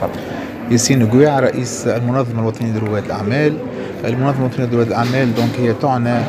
تفضل. ياسين قويع، رئيس المنظمة الوطنية لرواد الأعمال. المنظمة الوطنية لرواد الأعمال دونك هي تعنى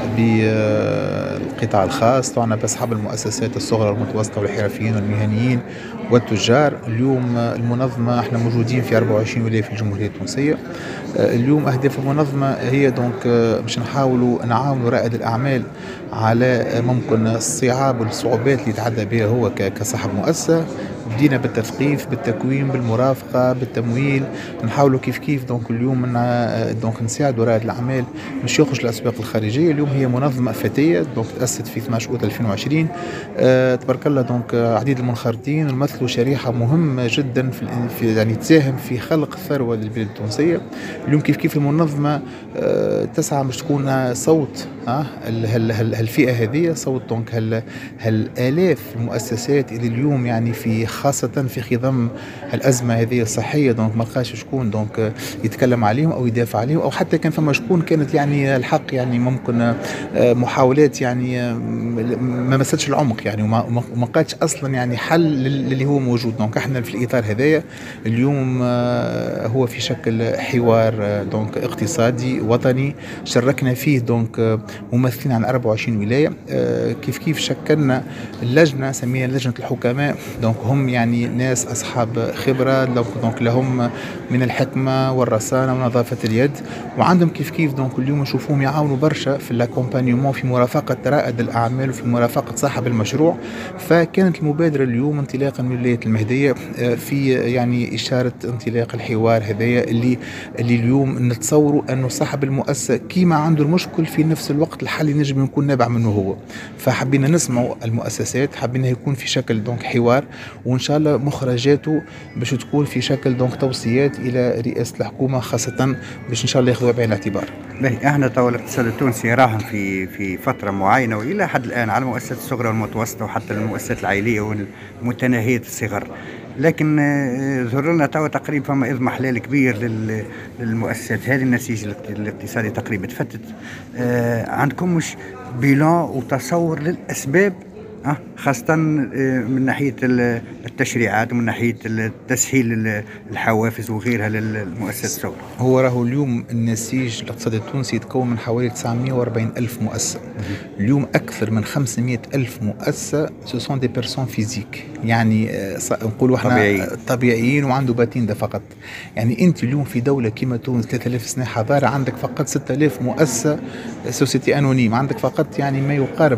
بالقطاع الخاص، تعنى بأصحاب المؤسسات الصغرى والمتوسطة والحرفيين والمهنيين والتجار. اليوم المنظمة احنا موجودين في 24 ولاية في الجمهورية التونسية. اليوم أهداف المنظمة هي دونك باش نحاولوا نعاونوا رائد الأعمال على ممكن الصعاب والصعوبات اللي يتعدى بها هو كصاحب مؤسسة. بدينا بالتثقيف، بالتكوين، بالمرافقة، بالتمويل. نحاولوا كيف دونك اليوم دونك نساعدوا رائد الأعمال مش يخرج الأسواق الخارجية. اليوم هي منظمة فتية دونك تأسست في 12 أوت 2020. تبارك الله دونك عديد المنخرطين يمثلوا شريحة مهمة جدا في يعني تساهم في خلق ثروة للبلاد التونسية. اليوم كيف المنظمة تسعى باش تكون صوت هالفئة هذه، صوت دونك هالآلاف المؤسسات اللي اليوم يعني في خاصة في خضم الأزمة هذه الصحية دونك ما لقاش شكون دونك يتكلم عليهم أو يدافع عليهم، أو حتى كان فما شكون كانت يعني الحق يعني ممكن محاولات يعني ما مسدش العمق يعني وما قاتش أصلا يعني حل للي هو موجود. دونك احنا في الإطار هذايا اليوم هو في شكل حوار دونك اقتصادي وطني شاركنا فيه دونك ممثلين عن 24 ولاية. كيف شكلنا اللجنة سميها لجنة الحكماء. دونك هم يعني ناس أصحاب خبرة دونك لهم من الحكمة والرصانة ونظافة اليد، وعندهم كيف دونك اليوم نشوفوهم يعاونوا برشا في الاكومبانيومون، في مرافقة رائد الأعمال وفي مرافقة صاحب المشروع. فكانت المبادرة اليوم انطلاقا من ولاية المهدية في يعني إشارة انطلاق الحوار هذايا اللي اليوم نتصوروا أنه صاحب المؤسسة كيما عنده المشكل في نفس الوقت الحل ينجم يكون نابع منه هو. فحبينا نسمعوا المؤسسات، حبينا يكون في شكل دونك حوار، وإن شاء الله مخرجاته باش تكون في شكل دونك توصيات إلى رئاسة الحكومة خاصة باش إن شاء الله ياخذوها بعين الاعتبار. احنا تو الاقتصاد التونسي راهن في فترة معينة والى حد الآن على المؤسسات الصغرى والمتوسطة وحتى المؤسسات العائلية والمتناهية الصغر، لكن ظهر لنا تقريبا فما إضمة حلال كبير للمؤسسات هذه. النسيج الاقتصادي تقريبا تفتت. عندكم مش بيلان وتصور للأسباب خاصة من ناحية التشريعات ومن ناحية تسهيل الحوافز وغيرها للمؤسسات الصغرى؟ هو راهو اليوم النسيج الاقتصادي التونسي يتكون من حوالي 940 ألف مؤسسة. اليوم أكثر من 500 ألف مؤسسة سوسون دي بيرسون فيزيك، يعني نقولوا احنا طبيعيين وعنده باتين ده فقط. يعني أنت اليوم في دولة كما تونس 3000 سنة حضارة عندك فقط 6000 مؤسسة سوسيتي أنونيم، عندك فقط يعني ما يقارب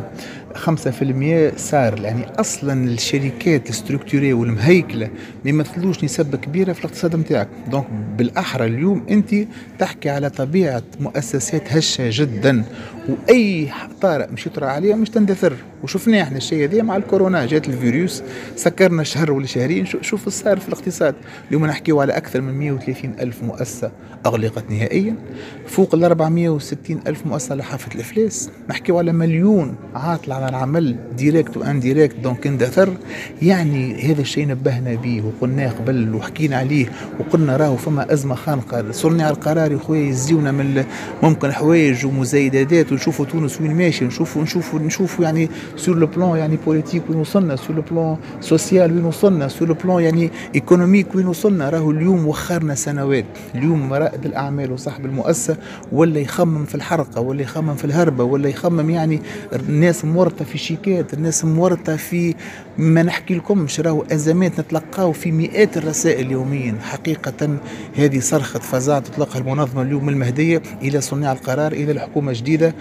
5% صار. يعني اصلا الشركات الستركتوريه والمهيكله ما يمثلوش نسبه كبيره في الاقتصاد نتاعك. دونك بالاحرى اليوم انت تحكي على طبيعه مؤسسات هشه جدا، واي طارئ مش يطرى عليها مش تندثر. وشفنا احنا الشيء هذا مع الكورونا، جات الفيروس سكرنا شهر ولا شهرين، شوف صار في الاقتصاد. اليوم نحكيو على اكثر من 130 الف مؤسسه اغلقت نهائيا، فوق ال 460 الف مؤسسه لحافه الافلاس، نحكيو على مليون عاطل على العمل ديريكت وانديريكت دونك اندثر. يعني هذا الشيء نبهنا به وقلناه قبل وحكينا عليه وقلنا راهو فما ازمه خانقه. صناع القرار يا خويا يزيونا من ممكن حوايج ومزايدات ونشوفوا تونس وين ماشي، نشوفوا يعني سور لو بلان يعني بوليتيك وين وصلنا، سور لو بلان سوسيال وين وصلنا، سور لو بلان يعني ايكونوميك وين وصلنا. راهو اليوم وخرنا سنوات. اليوم رائد الاعمال وصاحب المؤسسه ولا يخمم في الحرقه ولا يخمم في الهربه ولا يخمم يعني الناس مورطه في شيكات، الناس مورطه في ما نحكي لكمش. راهو ازمات نتلقاو في مئات الرسائل يوميا. حقيقه هذه صرخه فزاعه تطلقها المنظمه اليوم من المهديه الى صناع القرار الى الحكومه الجديده.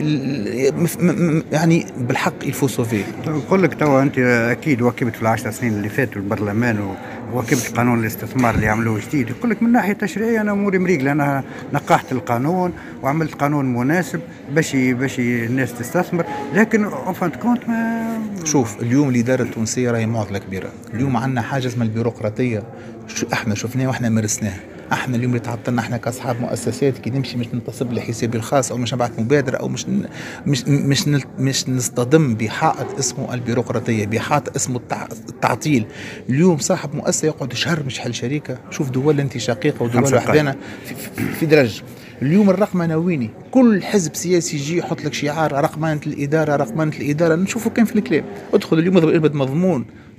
يعني بالحق يفو سوفي. نقول لك توا انت اكيد واكبت في العشر سنين اللي فاتوا البرلمان وواكبت قانون الاستثمار اللي عملوه جديد. يقول لك من ناحيه تشريعيه انا اموري مريقله، انا نقحت القانون وعملت قانون مناسب باش الناس تستثمر، لكن اونفانت كونت ما شوف اليوم الاداره التونسيه راهي معضله كبيره. اليوم عندنا حاجه اسمها البيروقراطيه، احنا شفناه واحنا مارسناه. احنا اليوم اللي تعطلنا احنا كاصحاب مؤسسات كي نمشي مش ننتصب لحسابي الخاص او مش نبعث مبادره او مش نصطدم بحائط اسمه البيروقراطيه، بحائط اسمه التعطيل. اليوم صاحب مؤسسه يقعد شهر مش حل شركه. شوف دول انت شقيقه ودول وحدانا في درج. اليوم الرقمنه ويني؟ كل حزب سياسي يجي يحط لك شعار رقمنه الاداره رقمنه الاداره. نشوفوا كان في الكلام. ادخل اليوم ابد مضمون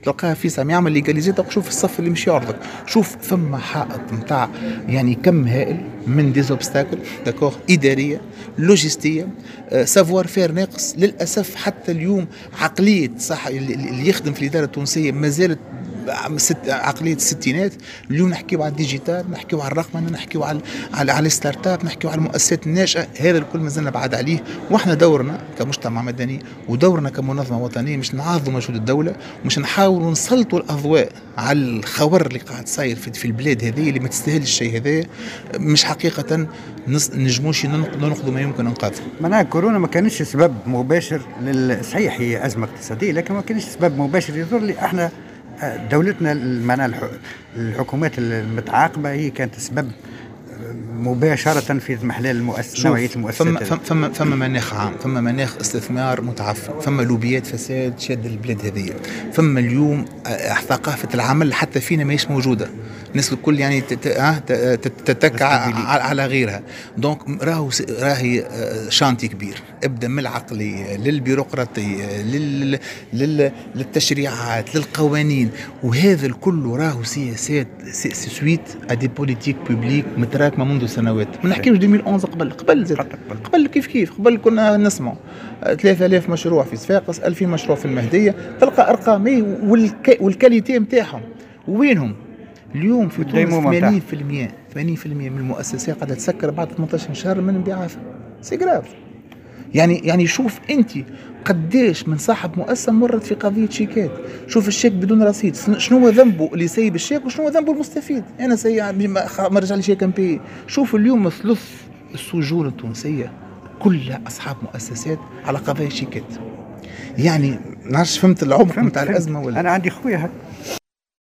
تلقاها فيس عم يعمل ليغاليزي، شوف الصف اللي مش يعرضك، شوف ثم حائط نتاع يعني كم هائل من ديزوبستاكل داكوغ، اداريه لوجستيه، سافوار فير ناقص للاسف. حتى اليوم عقليه صح اللي يخدم في الاداره التونسيه ما زالت عقليه الستينات. اليوم نحكيو على الديجيتال، نحكيو على الرقمنه، نحكيو على الستارت اب، نحكيو على المؤسسات الناشئه. هذا الكل مازلنا بعد عليه، واحنا دورنا كمجتمع مدني ودورنا كمنظمه وطنيه مش نعظموا مجهود الدوله، مش نحاولوا نسلطوا الاضواء على الخور اللي قاعد صاير في البلاد هذه اللي ما تستاهلش الشيء هذا. مش حقيقه نجموش ننقذوا ما يمكن انقاذه. معناها كورونا ما كانش سبب مباشر صحيح هي ازمه اقتصاديه، لكن ما كانش سبب مباشر. يظهر لي احنا دولتنا معناها الحكومات المتعاقبه هي كانت سبب مباشرة في محلال نوعية المؤسسات. فما مناخ عام، فما مناخ استثمار متعفن، فما لوبيات فساد شاد البلاد هذه، فما اليوم ثقافة العمل حتى فينا ماهيش موجودة. الناس الكل يعني تتكع على غيرها. دونك راهي شانتي كبير، ابدا من العقلية للبيروقراطية للتشريعات للقوانين، وهذا الكل راهو سياسات سويت ادي بوليتيك بوبليك متراكمة منذ سنوات. ما نحكيوش 2011، قبل كيف قبل كنا نسمع 3000 مشروع في صفاقس، 2000 مشروع في المهدية، تلقى ارقامي والكاليتي نتاعهم وينهم. اليوم في تونس 80% من المؤسسات قاعدة تسكر بعد 18 شهر من انبعاثها. سي جراف. يعني شوف انت قديش من صاحب مؤسسة مرت في قضية شيكات. شوف الشيك بدون رصيد، شنو هو ذنبه اللي يسيب الشيك وشنو هو ذنبه المستفيد. انا ما رجع لي شيك امبي. شوف اليوم ثلث السجون التونسية كلها اصحاب مؤسسات على قضايا شيكات. يعني نعرفش فهمت العمق نتاع الازمة ولا؟ انا عندي خويا